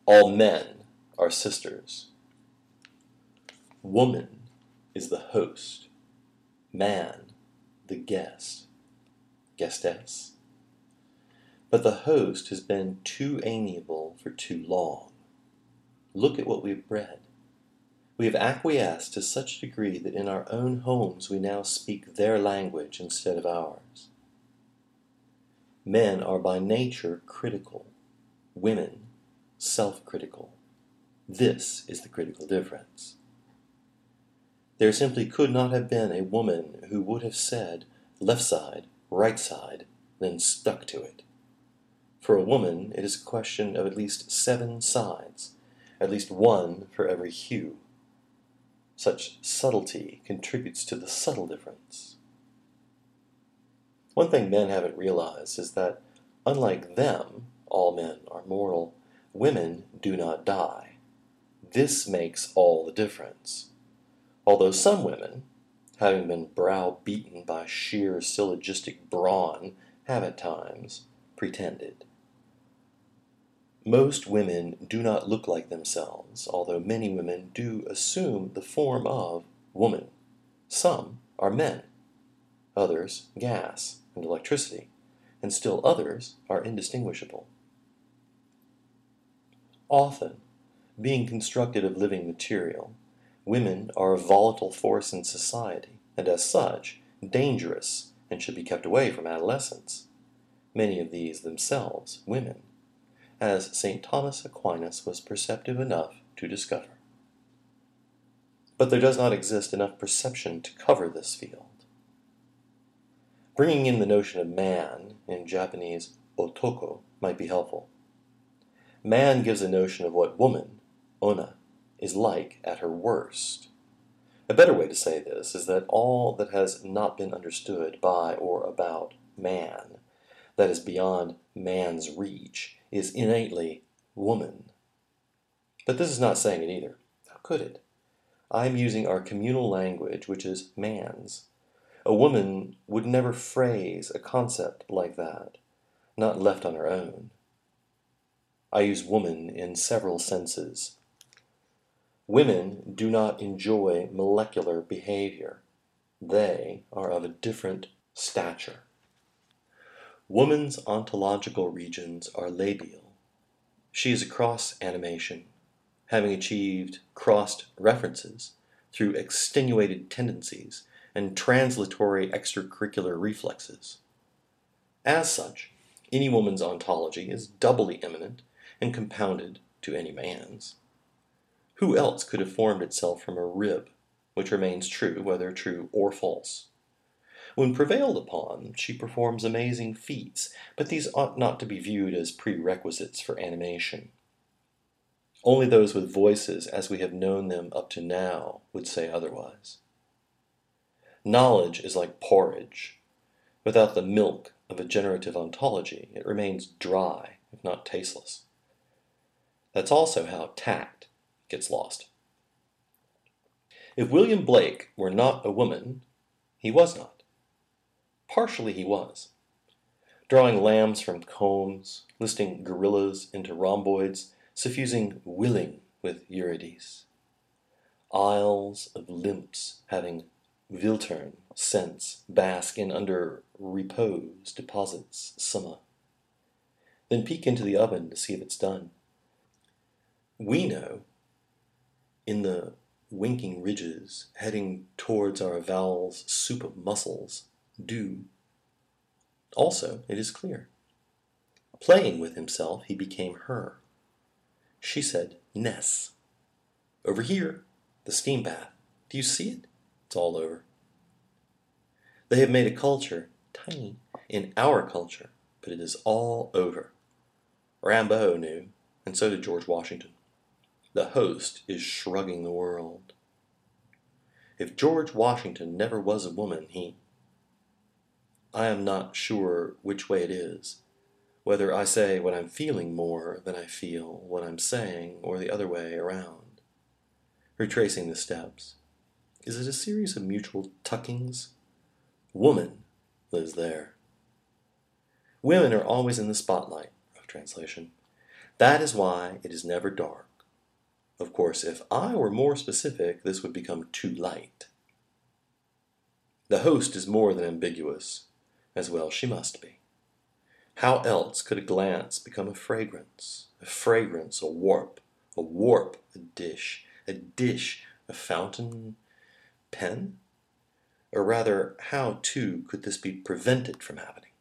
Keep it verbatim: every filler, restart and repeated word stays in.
All men are sisters. Woman is the host, man the guest, guestess. But the host has been too amiable for too long. Look at what we've bred. We have acquiesced to such a degree that in our own homes we now speak their language instead of ours. Men are by nature critical, women self-critical. This is the critical difference. There simply could not have been a woman who would have said left side, right side, then stuck to it. For a woman, it is a question of at least seven sides, at least one for every hue. Such subtlety contributes to the subtle difference. One thing men haven't realized is that, unlike them, all men are mortal, women do not die. This makes all the difference. Although some women, having been browbeaten by sheer syllogistic brawn, have at times pretended. Most women do not look like themselves, although many women do assume the form of woman. Some are men, others gas and electricity, and still others are indistinguishable. Often, being constructed of living material, women are a volatile force in society, and as such, dangerous, and should be kept away from adolescents. Many of these themselves women, as Saint Thomas Aquinas was perceptive enough to discover. But there does not exist enough perception to cover this field. Bringing in the notion of man, in Japanese otoko, might be helpful. Man gives a notion of what woman, onna, is like at her worst. A better way to say this is that all that has not been understood by or about man, that is beyond man's reach, is innately woman. But this is not saying it either. How could it? I am using our communal language, which is man's. A woman would never phrase a concept like that, not left on her own. I use woman in several senses. Women do not enjoy molecular behavior. They are of a different stature. Woman's ontological regions are labial. She is a cross animation, having achieved crossed references through extenuated tendencies and translatory extracurricular reflexes. As such, any woman's ontology is doubly immanent and compounded to any man's. Who else could have formed itself from a rib, which remains true whether true or false? When prevailed upon, she performs amazing feats, but these ought not to be viewed as prerequisites for animation. Only those with voices as we have known them up to now would say otherwise. Knowledge is like porridge. Without the milk of a generative ontology, it remains dry, if not tasteless. That's also how tact gets lost. If William Blake were not a woman, he was not. Partially he was. Drawing lambs from combs, listing gorillas into rhomboids, suffusing willing with Eurydice. Isles of lymphs having Wiltern, sense, bask in under repose deposits summa. Then peek into the oven to see if it's done. We know, in the winking ridges, heading towards our vowels' soup of muscles, do. Also, it is clear. Playing with himself, he became her. She said, Ness. Over here, the steam bath. Do you see it? It's all over. They have made a culture, tiny, in our culture, but it is all over. Rimbaud knew, and so did George Washington. The host is shrugging the world. If George Washington never was a woman, he... I am not sure which way it is, whether I say what I'm feeling more than I feel what I'm saying, or the other way around. Retracing the steps. Is it a series of mutual tuckings? Woman lives there. Women are always in the spotlight of translation. That is why it is never dark. Of course, if I were more specific, this would become too light. The host is more than ambiguous, as well she must be. How else could a glance become a fragrance, a fragrance a warp, a warp a dish, a dish a fountain pen? Or rather, how, too, could this be prevented from happening?